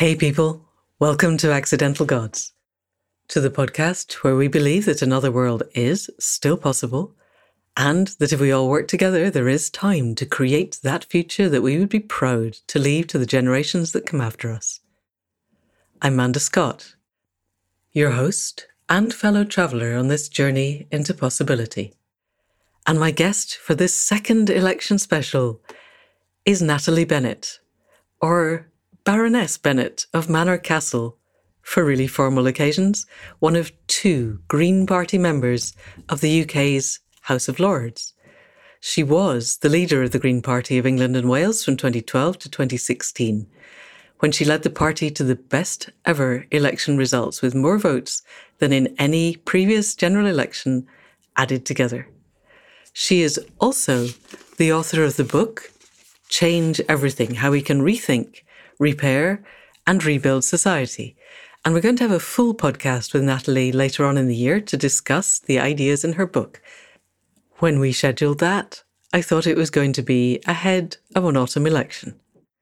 Hey people, welcome to Accidental Gods, to the podcast where we believe that another world is still possible and that if we all work together, there is time to create that future that we would be proud to leave to the generations that come after us. I'm Manda Scott, your host and fellow traveller on this journey into possibility. And my guest for this second election special is Natalie Bennett, or Baroness Bennett of Manor Castle, for really formal occasions, one of two Green Party members of the UK's House of Lords. She was the leader of the Green Party of England and Wales from 2012 to 2016, when she led the party to the best ever election results with more votes than in any previous general election added together. She is also the author of the book, Change Everything, How We Can Rethink, Repair and Rebuild Society. And we're going to have a full podcast with Natalie later on in the year to discuss the ideas in her book. When we scheduled that, I thought it was going to be ahead of an autumn election.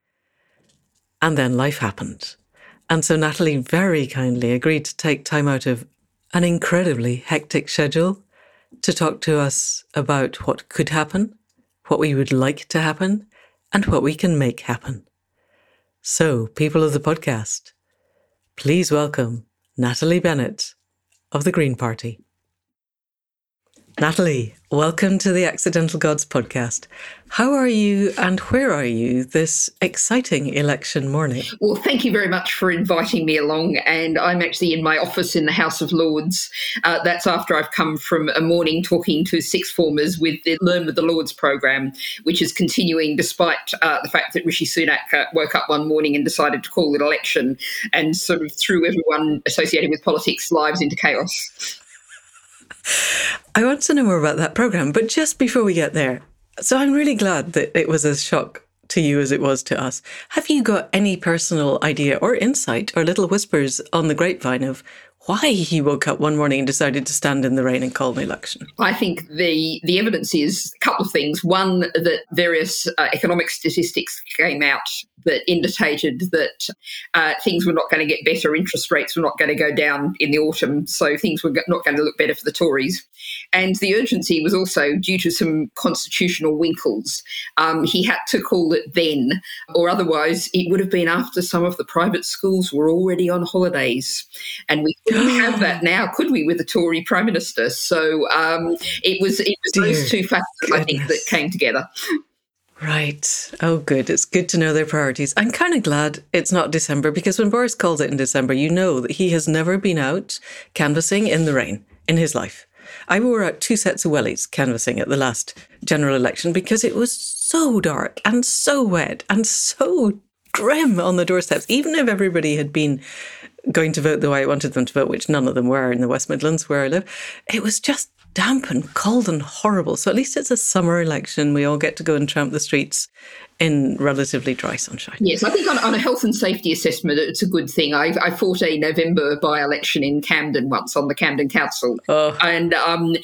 And then life happened. And so Natalie very kindly agreed to take time out of an incredibly hectic schedule to talk to us about what could happen, what we would like to happen, and what we can make happen. So, people of the podcast, please welcome Natalie Bennett of the Green Party. Natalie, welcome to the Accidental Gods podcast. How are you and where are you this exciting election morning? Well, thank you very much for inviting me along. And I'm actually in my office in the House of Lords. That's after I've come from a morning talking to sixth formers with the Learn with the Lords program, which is continuing despite the fact that Rishi Sunak woke up one morning and decided to call it election and sort of threw everyone associated with politics' lives into chaos. I want to know more about that program, but just before we get there, so I'm really glad that it was as shock to you as it was to us. Have you got any personal idea or insight or little whispers on the grapevine of why he woke up one morning and decided to stand in the rain and call an election? I think the evidence is a couple of things. One, that various economic statistics came out that indicated that things were not going to get better, interest rates were not going to go down in the autumn, so things were not going to look better for the Tories. And the urgency was also due to some constitutional winkles. He had to call it then, or otherwise it would have been after some of the private schools were already on holidays. And we couldn't have that now, could we, with the Tory Prime Minister? So it was those two factors, I think, that came together. Right. Oh, good. It's good to know their priorities. I'm kind of glad it's not December, because when Boris calls it in December, you know that he has never been out canvassing in the rain in his life. I wore out 2 sets of wellies canvassing at the last general election because it was so dark and so wet and so grim on the doorsteps. Even if everybody had been going to vote the way I wanted them to vote, which none of them were in the West Midlands where I live, it was just damp and cold and horrible. So at least it's a summer election. We all get to go and tramp the streets in relatively dry sunshine. Yes, I think on a health and safety assessment, it's a good thing. I fought a November by-election in Camden once on the Camden Council. Oh. And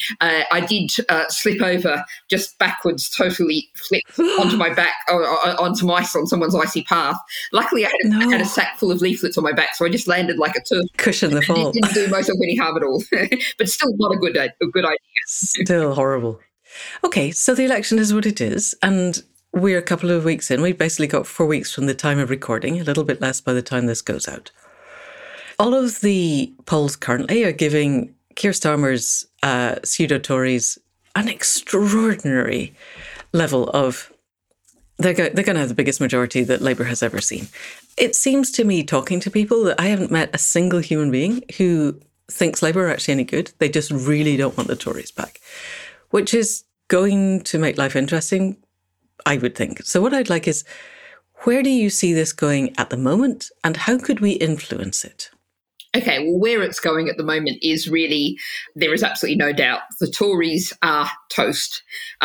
I did slip over just backwards, totally flipped onto my back, on some ice on someone's icy path. Luckily, I had a sack full of leaflets on my back, so I just landed like a turtle. Cushion the fall. It didn't do myself any harm at all, but still not a good idea. Still horrible. Okay, so the election is what it is, and we're a couple of weeks in. We've basically got 4 weeks from the time of recording, a little bit less by the time this goes out. All of the polls currently are giving Keir Starmer's pseudo-Tories an extraordinary level of... They're going to have the biggest majority that Labour has ever seen. It seems to me, talking to people, that I haven't met a single human being who thinks Labour are actually any good. They just really don't want the Tories back, which is going to make life interesting, I would think. So what I'd like is, where do you see this going at the moment, and how could we influence it? Okay, well, where it's going at the moment is really, there is absolutely no doubt the Tories are toast.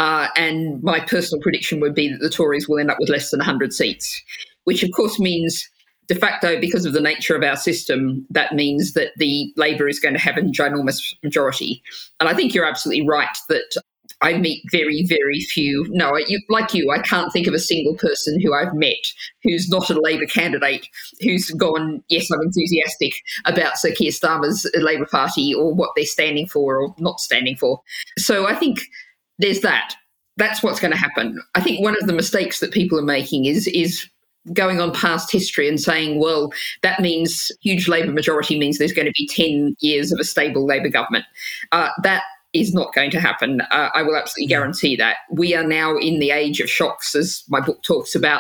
And my personal prediction would be that the Tories will end up with less than 100 seats, which of course means de facto, because of the nature of our system, that means that the Labour is going to have a ginormous majority. And I think you're absolutely right that I meet very, very few. No, like you, I can't think of a single person who I've met who's not a Labour candidate who's gone, yes, I'm enthusiastic about Sir Keir Starmer's Labour Party or what they're standing for or not standing for. So I think there's that. That's what's going to happen. I think one of the mistakes that people are making is going on past history and saying, well, that means huge Labour majority means there's going to be 10 years of a stable Labour government. That is not going to happen. I will absolutely guarantee that. We are now in the age of shocks, as my book talks about.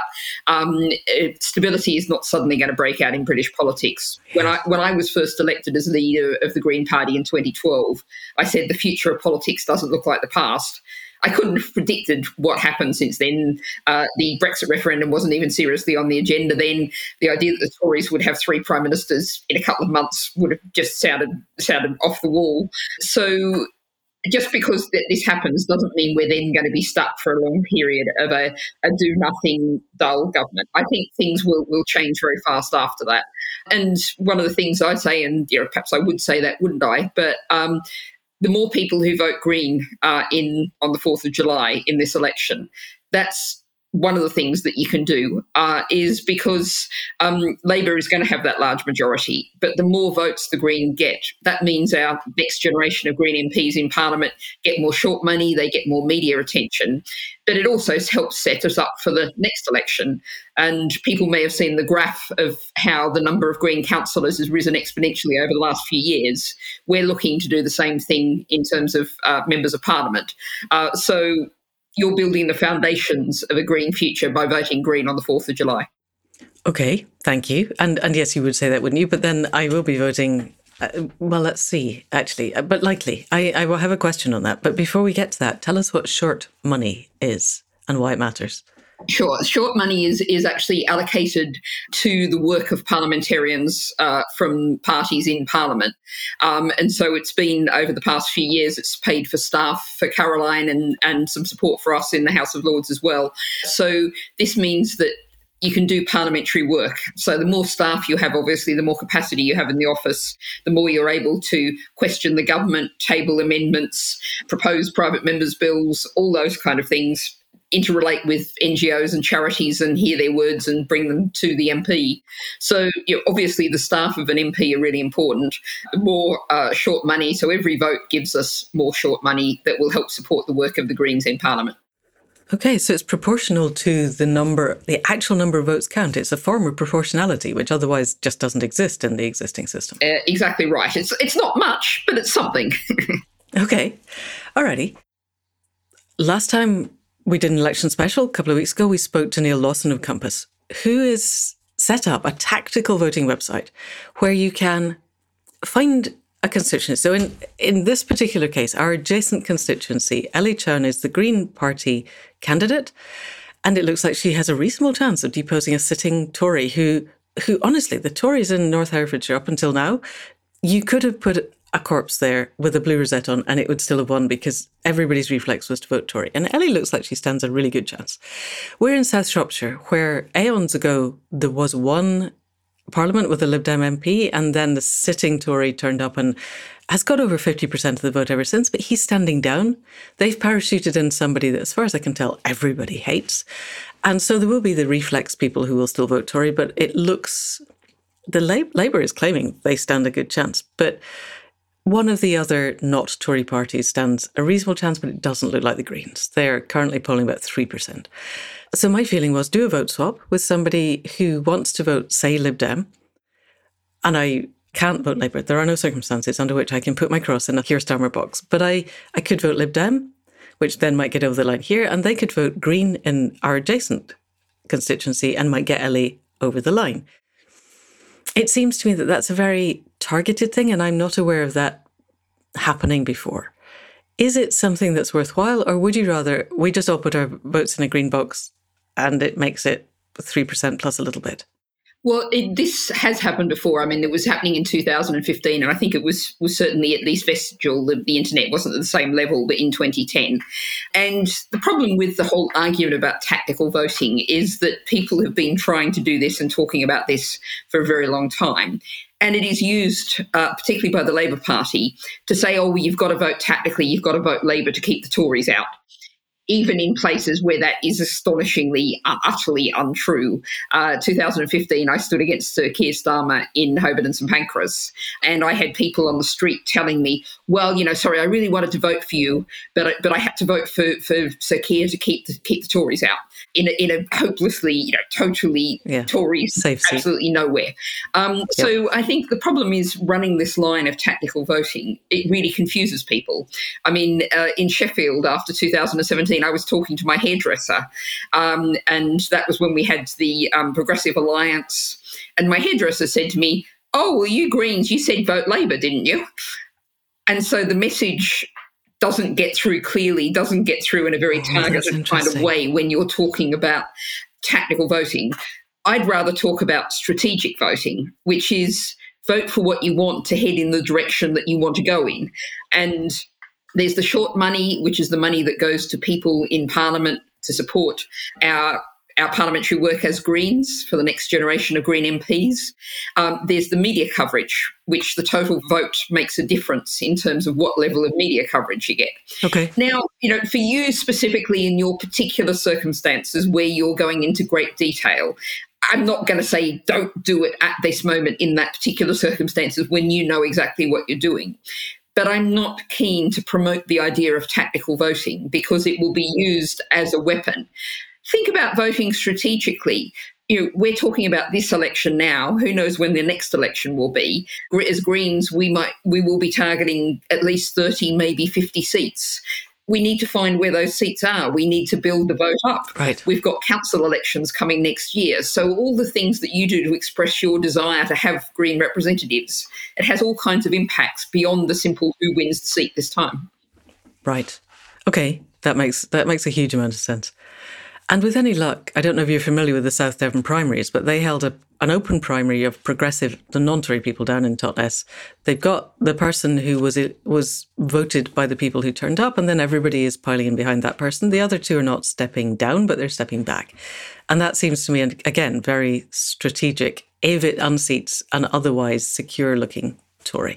Stability is not suddenly going to break out in British politics. When I was first elected as leader of the Green Party in 2012, I said the future of politics doesn't look like the past. I couldn't have predicted what happened since then. The Brexit referendum wasn't even seriously on the agenda then. The idea that the Tories would have 3 prime ministers in a couple of months would have just sounded off the wall. So just because this happens doesn't mean we're then going to be stuck for a long period of a do-nothing, dull government. I think things will change very fast after that. And one of the things I say, and perhaps I would say that, wouldn't I? But the more people who vote Green on the 4th of July in this election, that's one of the things that you can do is because Labor is going to have that large majority. But the more votes the Green get, that means our next generation of Green MPs in Parliament get more short money, they get more media attention. But it also helps set us up for the next election. And people may have seen the graph of how the number of Green councillors has risen exponentially over the last few years. We're looking to do the same thing in terms of members of Parliament. So you're building the foundations of a green future by voting Green on the 4th of July. Okay, thank you. And yes, you would say that, wouldn't you? But then I will be voting, well, let's see, actually, but likely. I will have a question on that. But before we get to that, tell us what short money is and why it matters. Sure. Short money is actually allocated to the work of parliamentarians from parties in Parliament. And so it's been, over the past few years, it's paid for staff for Caroline and some support for us in the House of Lords as well. So this means that you can do parliamentary work. So the more staff you have, obviously, the more capacity you have in the office, the more you're able to question the government, table amendments, propose private members' bills, all those kind of things, interrelate with NGOs and charities and hear their words and bring them to the MP. So obviously the staff of an MP are really important. More short money, so every vote gives us more short money that will help support the work of the Greens in Parliament. Okay, so it's proportional to the actual number of votes count. It's a form of proportionality, which otherwise just doesn't exist in the existing system. Exactly right. It's not much, but it's something. Okay, alrighty. Last time we did an election special a couple of weeks ago, we spoke to Neil Lawson of Compass, who has set up a tactical voting website where you can find a constituency. So in this particular case, our adjacent constituency, Ellie Chown is the Green Party candidate, and it looks like she has a reasonable chance of deposing a sitting Tory who honestly, the Tories in North Herefordshire up until now, you could have put a corpse there with a blue rosette on and it would still have won because everybody's reflex was to vote Tory. And Ellie looks like she stands a really good chance. We're in South Shropshire, where aeons ago there was one Parliament with a Lib Dem MP, and then the sitting Tory turned up and has got over 50% of the vote ever since, but he's standing down. They've parachuted in somebody that, as far as I can tell, everybody hates. And so there will be the reflex people who will still vote Tory, but it looks... Labour is claiming they stand a good chance, but one of the other not Tory parties stands a reasonable chance, but it doesn't look like the Greens. They're currently polling about 3%. So my feeling was do a vote swap with somebody who wants to vote, say, Lib Dem, and I can't vote Labour. There are no circumstances under which I can put my cross in a Keir Starmer box, but I could vote Lib Dem, which then might get over the line here, and they could vote Green in our adjacent constituency and might get Ellie over the line. It seems to me that that's a very targeted thing, and I'm not aware of that happening before. Is it something that's worthwhile, or would you rather we just all put our votes in a green box and it makes it 3% plus a little bit? Well, this has happened before. I mean, it was happening in 2015, and I think it was certainly at least vestigial. The internet wasn't at the same level, but in 2010. And the problem with the whole argument about tactical voting is that people have been trying to do this and talking about this for a very long time. And it is used, particularly by the Labour Party, to say, oh, well, you've got to vote tactically, you've got to vote Labour to keep the Tories out, even in places where that is astonishingly, utterly untrue. 2015, I stood against Sir Keir Starmer in Holborn and St Pancras, and I had people on the street telling me, well, sorry, I really wanted to vote for you, but I had to vote for Sir Keir to keep the Tories out in a hopelessly, totally Tories safe absolutely nowhere. So I think the problem is running this line of tactical voting. It really confuses people. I mean, in Sheffield after 2017, I was talking to my hairdresser, and that was when we had the Progressive Alliance, and my hairdresser said to me, oh, well, you Greens, you said vote Labour, didn't you? And so the message doesn't get through clearly, doesn't get through in a very targeted kind of way when you're talking about tactical voting. I'd rather talk about strategic voting, which is vote for what you want to head in the direction that you want to go in. And there's the short money, which is the money that goes to people in Parliament to support our parliamentary work as Greens for the next generation of Green MPs. There's the media coverage, which the total vote makes a difference in terms of what level of media coverage you get. Okay. Now, for you specifically in your particular circumstances where you're going into great detail, I'm not going to say don't do it at this moment in that particular circumstances when you know exactly what you're doing. But I'm not keen to promote the idea of tactical voting because it will be used as a weapon. Think about voting strategically. We're talking about this election now. Who knows when the next election will be? As Greens, we will be targeting at least 30, maybe 50 seats. We need to find where those seats are. We need to build the vote up. Right. We've got council elections coming next year. So all the things that you do to express your desire to have Green representatives, it has all kinds of impacts beyond the simple who wins the seat this time. Right. Okay. That makes a huge amount of sense. And with any luck, I don't know if you're familiar with the South Devon primaries, but they held an open primary of Progressive, the non-Tory people down in Totnes. They've got the person who was voted by the people who turned up, and then everybody is piling in behind that person. The other two are not stepping down, but they're stepping back. And that seems to me, again, very strategic, if it unseats an otherwise secure-looking Tory.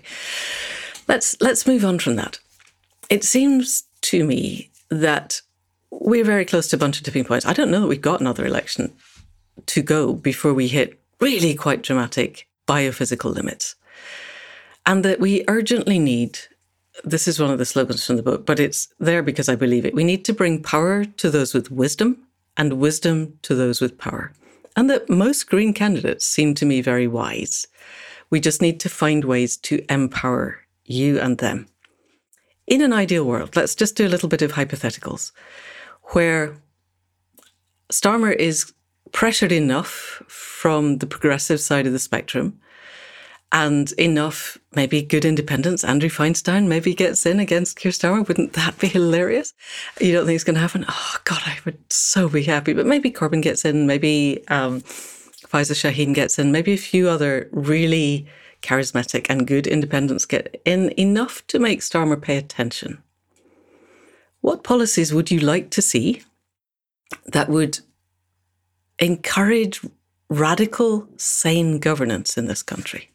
Let's move on from that. It seems to me that we're very close to a bunch of tipping points. I don't know that we've got another election to go before we hit really quite dramatic biophysical limits. And that we urgently need, this is one of the slogans from the book, but it's there because I believe it. We need to bring power to those with wisdom and wisdom to those with power. And that most Green candidates seem to me very wise. We just need to find ways to empower you and them. In an ideal world, let's just do a little bit of hypotheticals, where Starmer is pressured enough from the progressive side of the spectrum and enough, maybe good independents, Andrew Feinstein maybe gets in against Keir Starmer. Wouldn't that be hilarious? You don't think it's going to happen? Oh, God, I would so be happy. But maybe Corbyn gets in, maybe Faiza Shaheen gets in, maybe a few other really charismatic and good independents get in enough to make Starmer pay attention. What policies would you like to see that would encourage radical, sane governance in this country?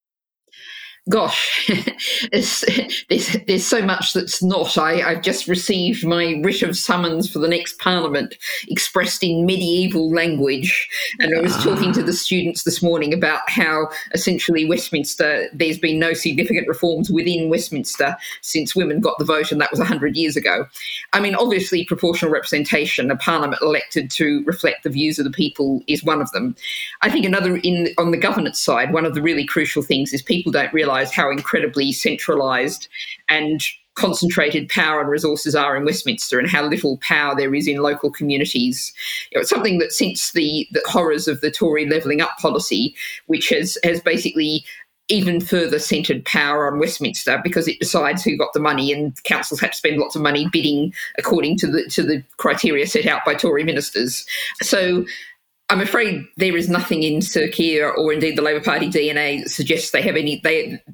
Gosh, there's so much that's not. I've just received my writ of summons for the next Parliament expressed in medieval language. And I was talking to the students this morning about how essentially Westminster, there's been no significant reforms within Westminster since women got the vote, and that was 100 years ago. I mean, obviously proportional representation, a Parliament elected to reflect the views of the people is one of them. I think another, on the governance side, one of the really crucial things is people don't realise how incredibly centralised and concentrated power and resources are in Westminster and how little power there is in local communities. It's something that since the horrors of the Tory levelling up policy, which has basically even further centred power on Westminster because it decides who got the money, and councils have to spend lots of money bidding according to the criteria set out by Tory ministers. So I'm afraid there is nothing in Sir Keir or indeed the Labour Party DNA that suggests they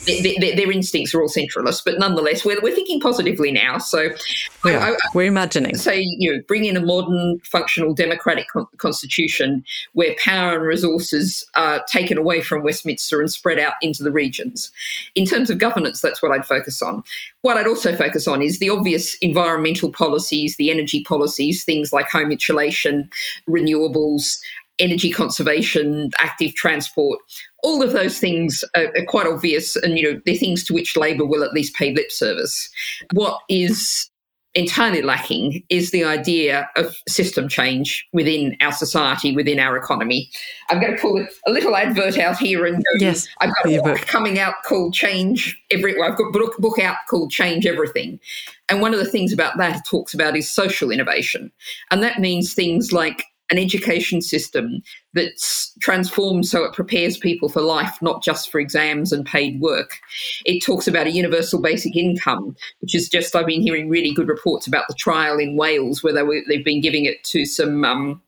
their instincts are all centralist, but nonetheless, we're thinking positively now. So we're imagining. Say, bring in a modern, functional, democratic constitution where power and resources are taken away from Westminster and spread out into the regions. In terms of governance, that's what I'd focus on. What I'd also focus on is the obvious environmental policies, the energy policies, things like home insulation, renewables, energy conservation, active transport. All of those things are quite obvious, and they're things to which Labor will at least pay lip service. What is entirely lacking is the idea of system change within our society, within our economy. I'm going to pull a little advert out here, and yes, I've got a book coming out called Change Everything. I've got a book out called Change Everything, and one of the things about that it talks about is social innovation, and that means things like an education system that's transformed so it prepares people for life, not just for exams and paid work. It talks about a universal basic income, which is just, I've been hearing really good reports about the trial in Wales where they've been giving it to some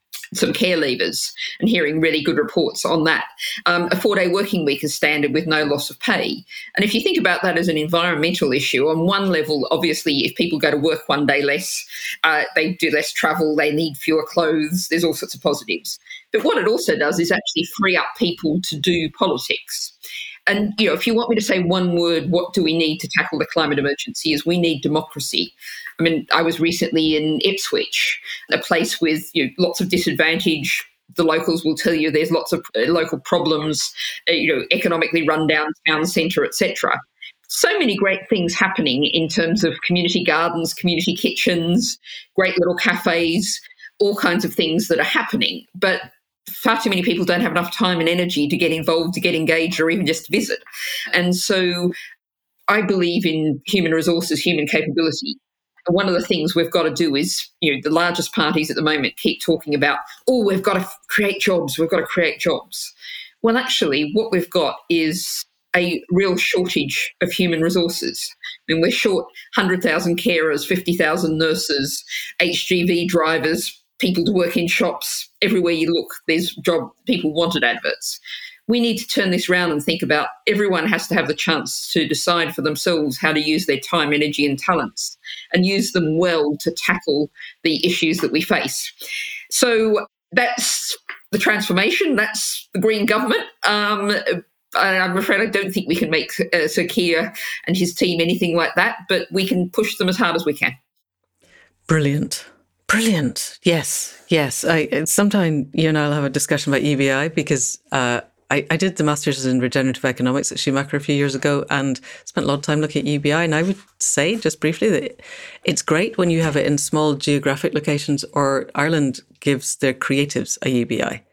care leavers and hearing really good reports on that. A 4-day working week is standard with no loss of pay. And if you think about that as an environmental issue, on one level, obviously, if people go to work one day less, they do less travel, they need fewer clothes, there's all sorts of positives. But what it also does is actually free up people to do politics. And, if you want me to say one word, what do we need to tackle the climate emergency is we need democracy. I mean, I was recently in Ipswich, a place with lots of disadvantage. The locals will tell you there's lots of local problems, economically run-down town centre, etc. So many great things happening in terms of community gardens, community kitchens, great little cafes, all kinds of things that are happening. But far too many people don't have enough time and energy to get involved, to get engaged, or even just to visit. And so I believe in human resources, human capability. And one of the things we've got to do is, the largest parties at the moment keep talking about, we've got to create jobs, we've got to create jobs. Well, actually, what we've got is a real shortage of human resources. I mean, we're short 100,000 carers, 50,000 nurses, HGV drivers, people to work in shops. Everywhere you look, there's job people wanted adverts. We need to turn this around and think about everyone has to have the chance to decide for themselves how to use their time, energy and talents and use them well to tackle the issues that we face. So that's the transformation. That's the Green government. I'm afraid I don't think we can make Sir Keir and his team anything like that, but we can push them as hard as we can. Brilliant. Yes. Sometime you and I'll have a discussion about UBI because I did the Masters in Regenerative Economics at Schumacher a few years ago and spent a lot of time looking at UBI. And I would say, just briefly, that it's great when you have it in small geographic locations, or Ireland gives their creatives a UBI,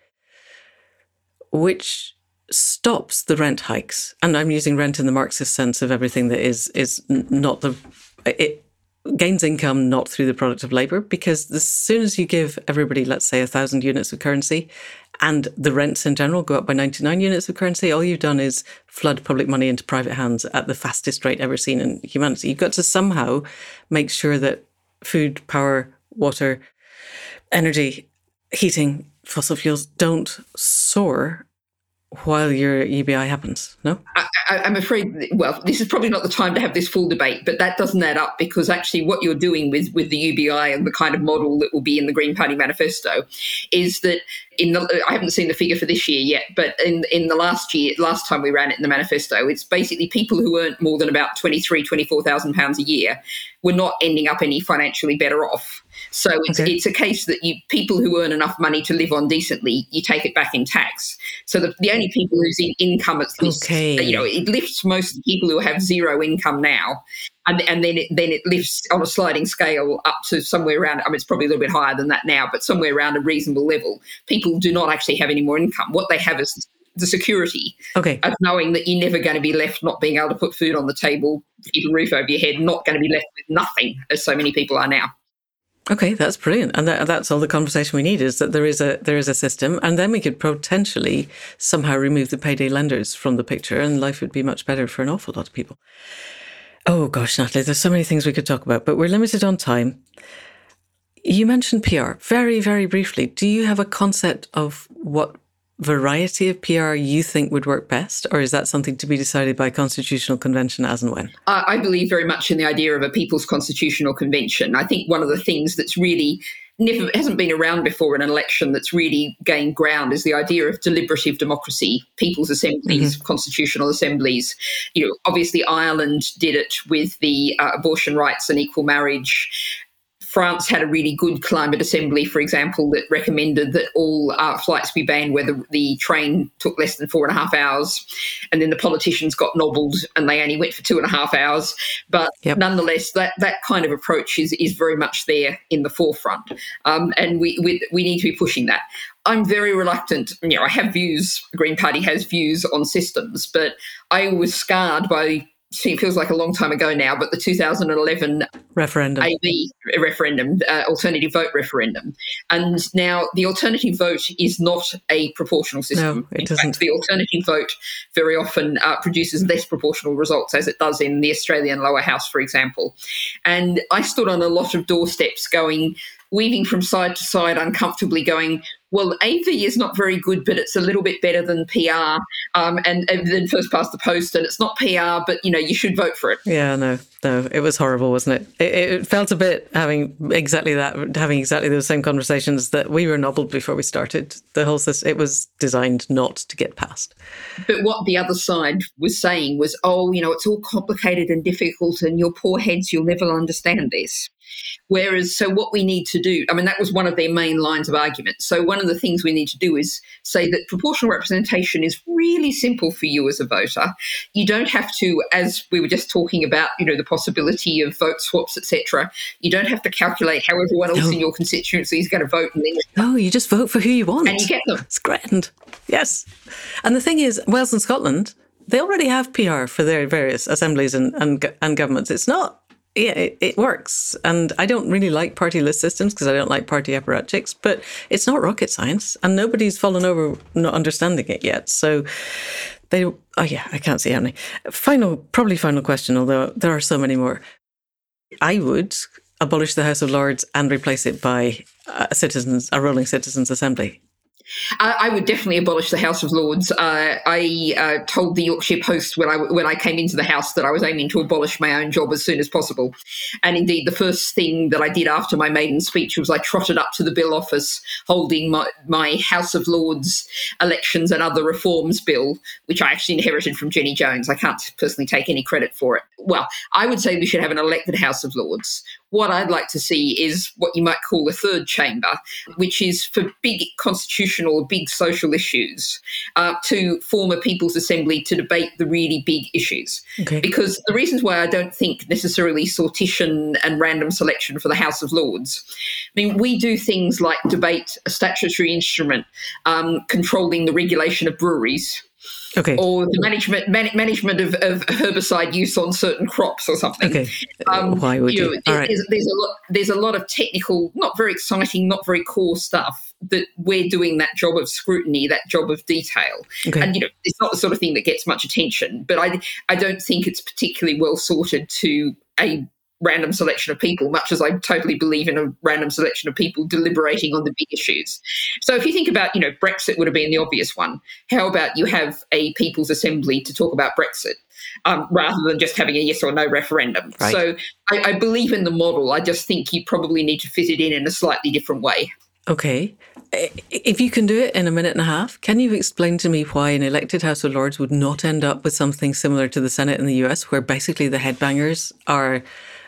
which stops the rent hikes. And I'm using rent in the Marxist sense of everything that is not it gains income not through the product of labour, because as soon as you give everybody, let's say, 1,000 units of currency and the rents in general go up by 99 units of currency, all you've done is flood public money into private hands at the fastest rate ever seen in humanity. You've got to somehow make sure that food, power, water, energy, heating, fossil fuels don't soar while your UBI happens, no? I'm afraid, well, this is probably not the time to have this full debate, but that doesn't add up, because actually what you're doing with the UBI and the kind of model that will be in the Green Party manifesto is that I haven't seen the figure for this year yet, but in the last time we ran it in the manifesto, it's basically people who earn more than about £24,000 a year were not ending up any financially better off. So it's a case that people who earn enough money to live on decently, you take it back in tax. So the only people whose income it's it lifts most of the people who have zero income now, and then it lifts on a sliding scale up to somewhere around. I mean, it's probably a little bit higher than that now, but somewhere around a reasonable level. People do not actually have any more income. What they have is the security of knowing that you're never going to be left not being able to put food on the table, keep a roof over your head, not going to be left with nothing, as so many people are now. Okay, that's brilliant. And that's all the conversation we need, is that there is a system, and then we could potentially somehow remove the payday lenders from the picture and life would be much better for an awful lot of people. Oh gosh, Natalie, there's so many things we could talk about, but we're limited on time. You mentioned PR very, very briefly. Do you have a concept of what variety of PR you think would work best, or is that something to be decided by Constitutional Convention as and when? I believe very much in the idea of a People's Constitutional Convention. I think one of the things that's really hasn't been around before in an election that's really gained ground is the idea of deliberative democracy, people's assemblies, constitutional assemblies. Obviously Ireland did it with the abortion rights and equal marriage. France had a really good climate assembly, for example, that recommended that all flights be banned where the train took less than 4.5 hours. And then the politicians got nobbled and they only went for 2.5 hours. But nonetheless, that kind of approach is very much there in the forefront. And we need to be pushing that. I'm very reluctant. I have views, the Green Party has views on systems, but I was scarred by, it feels like a long time ago now, but the 2011 referendum, alternative vote referendum. And now the alternative vote is not a proportional system. No, it doesn't. In fact, the alternative vote very often produces less proportional results, as it does in the Australian lower house, for example. And I stood on a lot of doorsteps weaving from side to side uncomfortably going, well, AV is not very good, but it's a little bit better than PR, and then first past the post, and it's not PR, but, you should vote for it. Yeah, no, it was horrible, wasn't it? It felt a bit having exactly those same conversations that we were nobbled before we started. The whole system, it was designed not to get passed. But what the other side was saying was, it's all complicated and difficult, and your poor heads, you'll never understand this. Whereas, so what we need to do, that was one of their main lines of argument. So one of the things we need to do is say that proportional representation is really simple for you as a voter. You don't have to, as we were just talking about, the possibility of vote swaps, etc. You don't have to calculate how everyone else in your constituency is going to vote. No, you just vote for who you want. And you get them. It's grand. Yes. And the thing is, Wales and Scotland, they already have PR for their various assemblies and governments. It's not. Yeah, it works. And I don't really like party list systems because I don't like party apparatchiks, but it's not rocket science and nobody's fallen over not understanding it yet. So I can't see how many. Final question, although there are so many more. I would abolish the House of Lords and replace it by a rolling citizens' assembly. I would definitely abolish the House of Lords. I told the Yorkshire Post when I came into the House that I was aiming to abolish my own job as soon as possible. And indeed, the first thing that I did after my maiden speech was I trotted up to the Bill office holding my House of Lords elections and other reforms bill, which I actually inherited from Jenny Jones. I can't personally take any credit for it. Well, I would say we should have an elected House of Lords. What I'd like to see is what you might call a third chamber, which is for big constitutional, big social issues, to form a People's Assembly to debate the really big issues. Okay. Because the reasons why I don't think necessarily sortition and random selection for the House of Lords, we do things like debate a statutory instrument controlling the regulation of breweries. Okay. Or the management of herbicide use on certain crops or something. Okay. Why would you? All right. There's a lot of technical, not very exciting, not very core stuff that we're doing that job of scrutiny, that job of detail. Okay. And, it's not the sort of thing that gets much attention, but I don't think it's particularly well sorted to a random selection of people, much as I totally believe in a random selection of people deliberating on the big issues. So if you think about, Brexit would have been the obvious one. How about you have a People's Assembly to talk about Brexit rather than just having a yes or no referendum? Right. So I believe in the model. I just think you probably need to fit it in a slightly different way. Okay. If you can do it in a minute and a half, can you explain to me why an elected House of Lords would not end up with something similar to the Senate in the US, where basically the headbangers are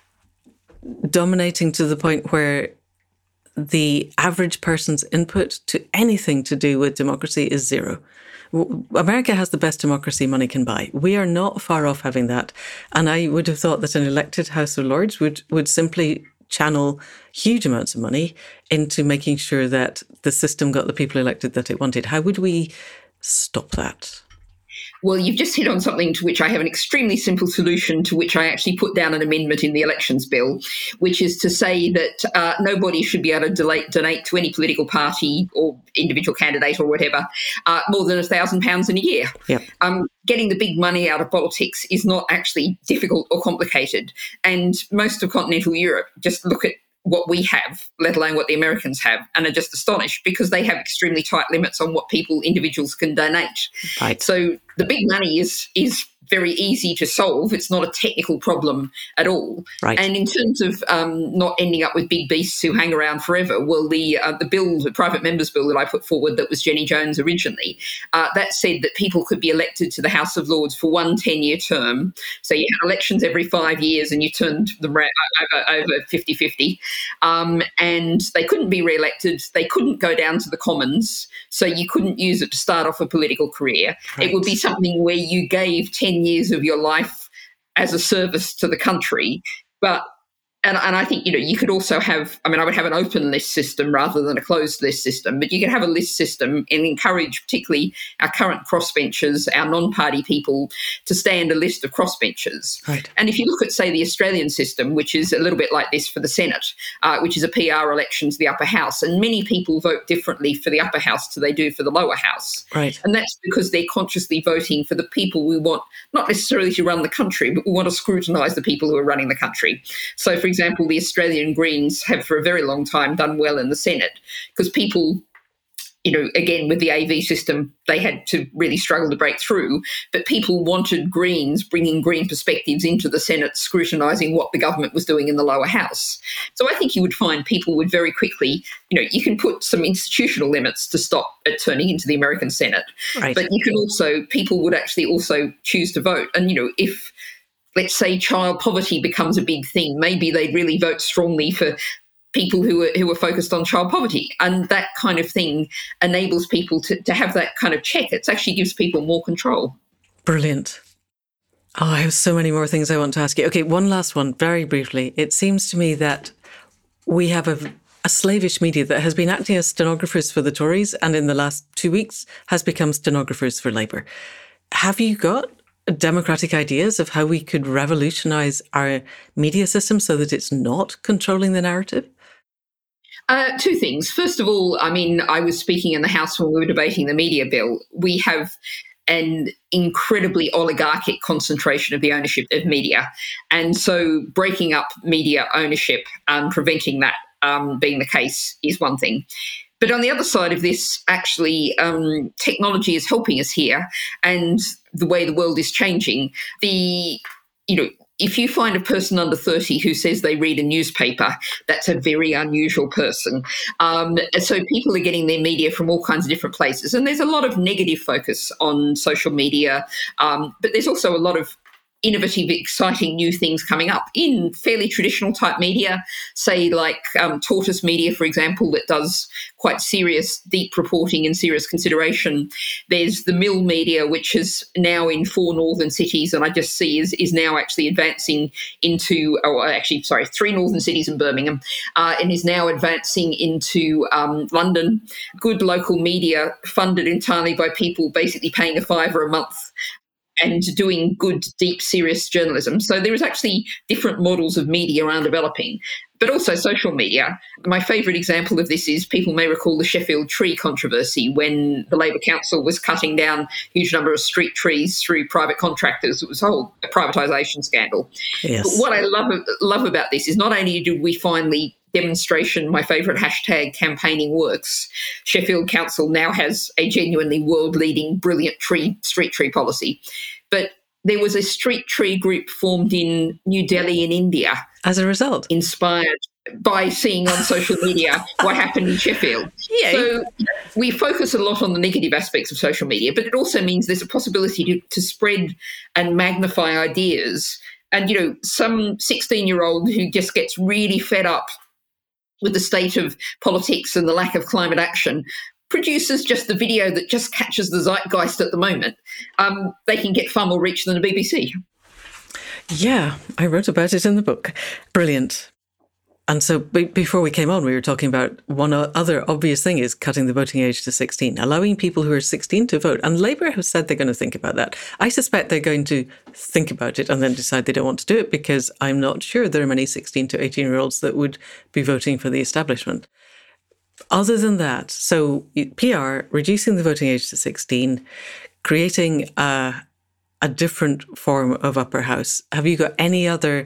dominating to the point where the average person's input to anything to do with democracy is zero? America has the best democracy money can buy. We are not far off having that. And I would have thought that an elected House of Lords would simply channel huge amounts of money into making sure that the system got the people elected that it wanted. How would we stop that? Well, you've just hit on something to which I have an extremely simple solution, to which I actually put down an amendment in the elections bill, which is to say that nobody should be able to donate to any political party or individual candidate or whatever more than £1,000 in a year. Yep. Getting the big money out of politics is not actually difficult or complicated. And most of continental Europe, just look at what we have, let alone what the Americans have, and are just astonished because they have extremely tight limits on what individuals can donate. Right. So the big money is very easy to solve. It's not a technical problem at all. Right. And in terms of not ending up with big beasts who hang around forever, well, the bill, the private members bill that I put forward that was Jenny Jones originally, that said that people could be elected to the House of Lords for one 10-year term. So you had elections every 5 years and you turned them over 50-50. And they couldn't be re-elected. They couldn't go down to the Commons. So you couldn't use it to start off a political career. Right. It would be something where you gave 10 years of your life as a service to the country. And I think, you could also have, I would have an open list system rather than a closed list system, but you could have a list system and encourage particularly our current crossbenchers, our non-party people, to stand a list of crossbenchers. Right. And if you look at, say, the Australian system, which is a little bit like this for the Senate, which is a PR election to the upper house, and many people vote differently for the upper house to they do for the lower house. Right. And that's because they're consciously voting for the people we want, not necessarily to run the country, but we want to scrutinise the people who are running the country. So, for example, the Australian Greens have for a very long time done well in the Senate because people, again, with the AV system, they had to really struggle to break through, but people wanted Greens bringing green perspectives into the Senate, scrutinising what the government was doing in the lower house. So I think you would find people would very quickly, you can put some institutional limits to stop it turning into the American Senate, Right. but people would actually also choose to vote. And, if, let's say, child poverty becomes a big thing, maybe they'd really vote strongly for people who are focused on child poverty. And that kind of thing enables people to have that kind of check. It actually gives people more control. Brilliant. Oh, I have so many more things I want to ask you. Okay, one last one, very briefly. It seems to me that we have a slavish media that has been acting as stenographers for the Tories and in the last 2 weeks has become stenographers for Labour. Have you got democratic ideas of how we could revolutionise our media system so that it's not controlling the narrative? Two things. First of all, I was speaking in the House when we were debating the media bill. We have an incredibly oligarchic concentration of the ownership of media. And so breaking up media ownership, preventing that being the case is one thing. But on the other side of this, actually, technology is helping us here, and the way the world is changing. If you find a person under 30 who says they read a newspaper, that's a very unusual person. So people are getting their media from all kinds of different places, and there's a lot of negative focus on social media, but there's also a lot of innovative, exciting new things coming up in fairly traditional type media, say like Tortoise Media, for example, that does quite serious, deep reporting and serious consideration. There's the Mill Media, which is now in 4 northern cities, and I just see is now actually advancing into, 3 northern cities and Birmingham, and is now advancing into London. Good local media funded entirely by people basically paying $5 a month and doing good, deep, serious journalism. So there is actually different models of media around developing, but also social media. My favourite example of this is, people may recall the Sheffield tree controversy when the Labor Council was cutting down a huge number of street trees through private contractors. It was a whole privatisation scandal. Yes. But what I love about this is not only did we finally demonstration, my favourite hashtag, campaigning works, Sheffield Council now has a genuinely world-leading, brilliant street tree policy. But there was a street tree group formed in New Delhi in India. As a result? Inspired by seeing on social media what happened in Sheffield. Yay. So we focus a lot on the negative aspects of social media, but it also means there's a possibility to spread and magnify ideas. And, some 16-year-old who just gets really fed up with the state of politics and the lack of climate action produces just the video that just catches the zeitgeist at the moment, they can get far more reach than the BBC. Yeah, I wrote about it in the book. Brilliant. And so before we came on, we were talking about one other obvious thing is cutting the voting age to 16, allowing people who are 16 to vote. And Labour have said they're going to think about that. I suspect they're going to think about it and then decide they don't want to do it, because I'm not sure there are many 16 to 18-year-olds that would be voting for the establishment. Other than that, so PR, reducing the voting age to 16, creating a different form of upper house. Have you got any other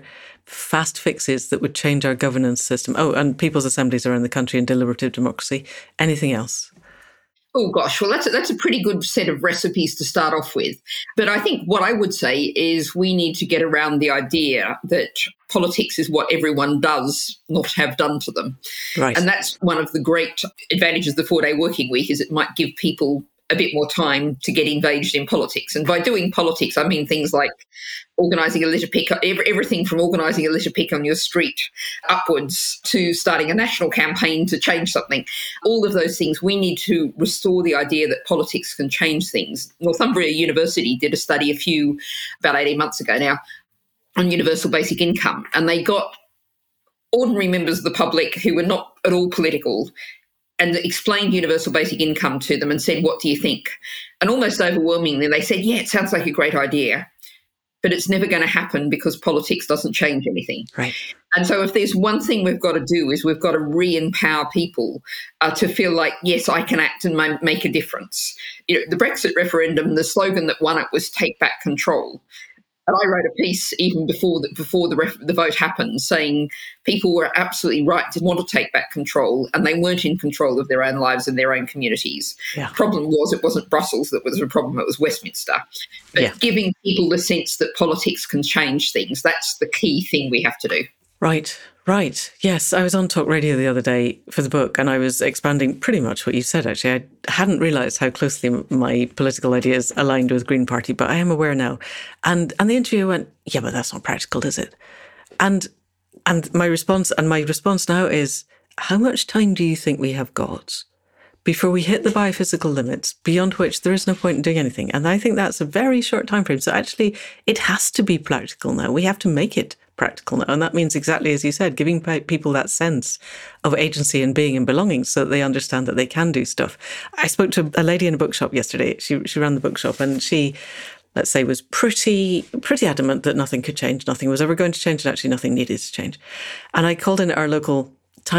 fast fixes that would change our governance system? Oh, and people's assemblies around the country and deliberative democracy. Anything else? Oh, gosh. Well, that's a pretty good set of recipes to start off with. But I think what I would say is we need to get around the idea that politics is what everyone does not have done to them. Right. And that's one of the great advantages of the 4-day working week, is it might give people a bit more time to get engaged in politics. And by doing politics, I mean things like organising a litter pick, everything from organising a litter pick on your street upwards to starting a national campaign to change something. All of those things, we need to restore the idea that politics can change things. Northumbria University did a study about 18 months ago now on universal basic income, and they got ordinary members of the public who were not at all political and explained universal basic income to them and said, what do you think? And almost overwhelmingly, they said, yeah, it sounds like a great idea, but it's never going to happen because politics doesn't change anything. Right. And so if there's one thing we've got to do is we've got to re-empower people to feel like, yes, I can act and make a difference. You know, the Brexit referendum, the slogan that won it was take back control. And I wrote a piece even before the vote happened saying people were absolutely right to want to take back control, and they weren't in control of their own lives and their own communities. Yeah. The problem was it wasn't Brussels that was the problem, it was Westminster. But giving people the sense that politics can change things, that's the key thing we have to do. Right. Yes, I was on Talk Radio the other day for the book, and I was expanding pretty much what you said, actually. I hadn't realised how closely my political ideas aligned with Green Party, but I am aware now. And the interviewer went, yeah, but that's not practical, is it? And my response now is, how much time do you think we have got before we hit the biophysical limits, beyond which there is no point in doing anything? And I think that's a very short time frame. So actually, it has to be practical now. We have to make it practical now. And that means exactly as you said, giving people that sense of agency and being and belonging so that they understand that they can do stuff. I spoke to a lady in a bookshop yesterday. She ran the bookshop, and she, let's say, was pretty adamant that nothing could change. Nothing was ever going to change, and actually nothing needed to change. And I called in our local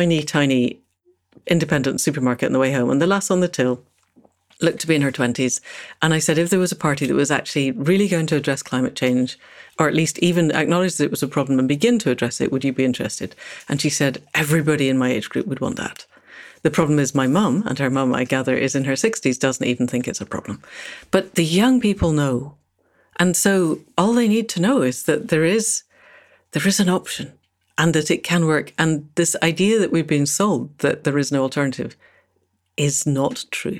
tiny independent supermarket on the way home, and the lass on the till looked to be in her 20s. And I said, if there was a party that was actually really going to address climate change, or at least even acknowledge that it was a problem and begin to address it, would you be interested? And she said, everybody in my age group would want that. The problem is my mum, and her mum, I gather, is in her 60s, doesn't even think it's a problem. But the young people know. And so all they need to know is that there is an option and that it can work. And this idea that we've been sold that there is no alternative is not true.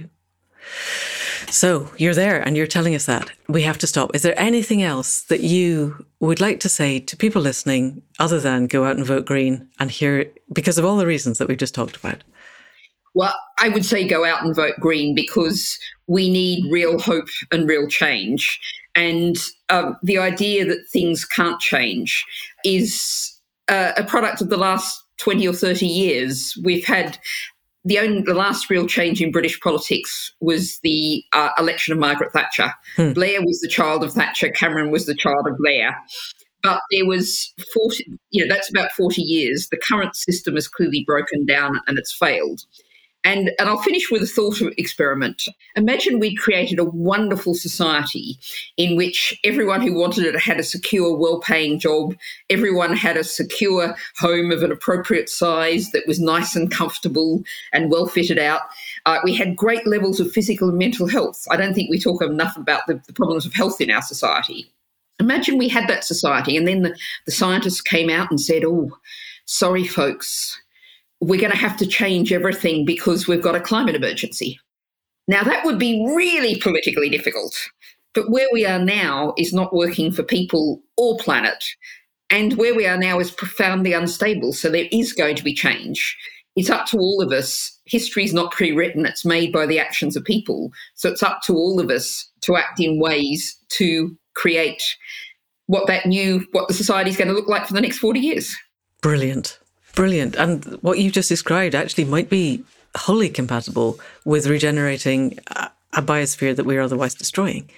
So you're there and you're telling us that. We have to stop. Is there anything else that you would like to say to people listening other than go out and vote Green and hear, because of all the reasons that we've just talked about? Well, I would say go out and vote Green because we need real hope and real change. And the idea that things can't change is a product of the last 20 or 30 years. We've had the last real change in British politics was the election of Margaret Thatcher. Blair was the child of Thatcher. Cameron was the child of Blair. But there was 40, that's about 40 years. The current system has clearly broken down and it's failed. And I'll finish with a thought experiment. Imagine we'd created a wonderful society in which everyone who wanted it had a secure, well-paying job. Everyone had a secure home of an appropriate size that was nice and comfortable and well fitted out. We had great levels of physical and mental health. I don't think we talk enough about the problems of health in our society. Imagine we had that society and then the scientists came out and said, oh, sorry, folks, we're going to have to change everything because we've got a climate emergency. Now, that would be really politically difficult. But where we are now is not working for people or planet. And where we are now is profoundly unstable. So there is going to be change. It's up to all of us. History is not pre-written. It's made by the actions of people. So it's up to all of us to act in ways to create what the society is going to look like for the next 40 years. Brilliant. And what you just described actually might be wholly compatible with regenerating a biosphere that we're otherwise destroying.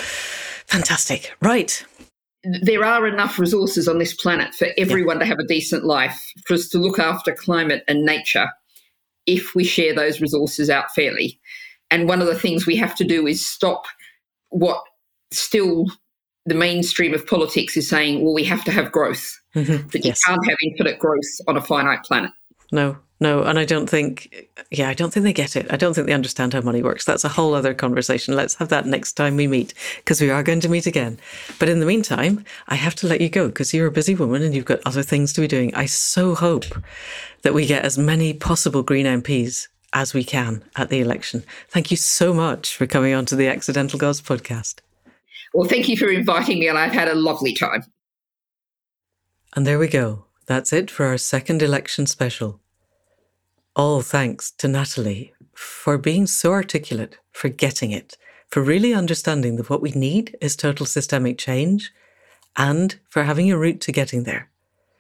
Fantastic. Right. There are enough resources on this planet for everyone to have a decent life, for us to look after climate and nature if we share those resources out fairly. And one of the things we have to do is stop what still the mainstream of politics is saying, well, we have to have growth, that you can't have infinite growth on a finite planet. No. And I don't think they get it. I don't think they understand how money works. That's a whole other conversation. Let's have that next time we meet, because we are going to meet again. But in the meantime, I have to let you go because you're a busy woman and you've got other things to be doing. I so hope that we get as many possible Green MPs as we can at the election. Thank you so much for coming on to the Accidental Gods podcast. Well, thank you for inviting me, and I've had a lovely time. And there we go. That's it for our second election special. All thanks to Natalie for being so articulate, for getting it, for really understanding that what we need is total systemic change, and for having a route to getting there.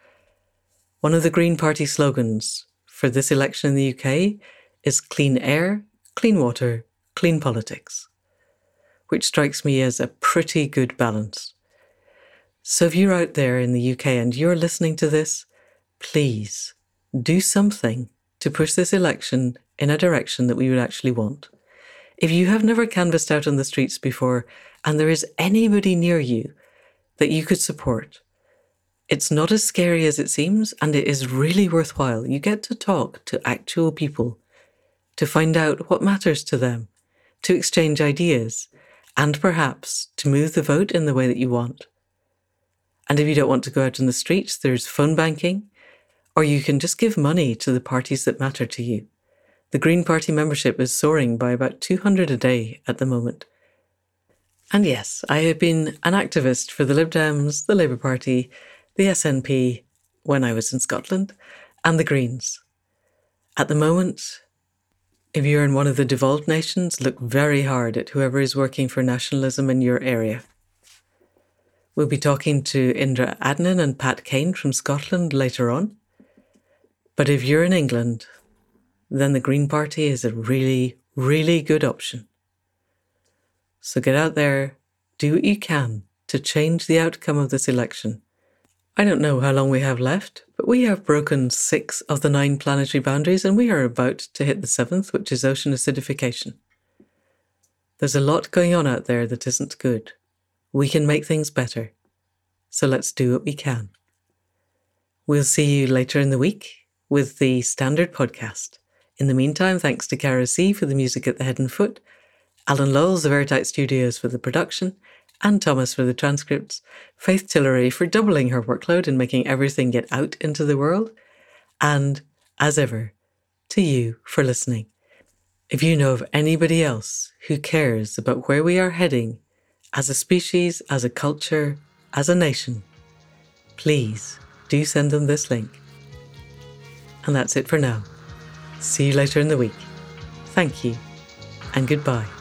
One of the Green Party slogans for this election in the UK is clean air, clean water, clean politics, which strikes me as a pretty good balance. So if you're out there in the UK and you're listening to this, please do something to push this election in a direction that we would actually want. If you have never canvassed out on the streets before and there is anybody near you that you could support, it's not as scary as it seems, and it is really worthwhile. You get to talk to actual people, to find out what matters to them, to exchange ideas, and perhaps to move the vote in the way that you want. And if you don't want to go out in the streets, there's phone banking, or you can just give money to the parties that matter to you. The Green Party membership is soaring by about 200 a day at the moment. And yes, I have been an activist for the Lib Dems, the Labour Party, the SNP when I was in Scotland, and the Greens. At the moment, if you're in one of the devolved nations, look very hard at whoever is working for nationalism in your area. We'll be talking to Indra Adnan and Pat Kane from Scotland later on. But if you're in England, then the Green Party is a really, really good option. So get out there, do what you can to change the outcome of this election. I don't know how long we have left, but we have broken 6 of the 9 planetary boundaries, and we are about to hit the 7th, which is ocean acidification. There's a lot going on out there that isn't good. We can make things better. So let's do what we can. We'll see you later in the week with the standard podcast. In the meantime, thanks to Cara C for the music at the head and foot, Alan Lowell's of Airtight Studios for the production, and Thomas for the transcripts, Faith Tillery for doubling her workload and making everything get out into the world, and, as ever, to you for listening. If you know of anybody else who cares about where we are heading as a species, as a culture, as a nation, please do send them this link. And that's it for now. See you later in the week. Thank you, and goodbye.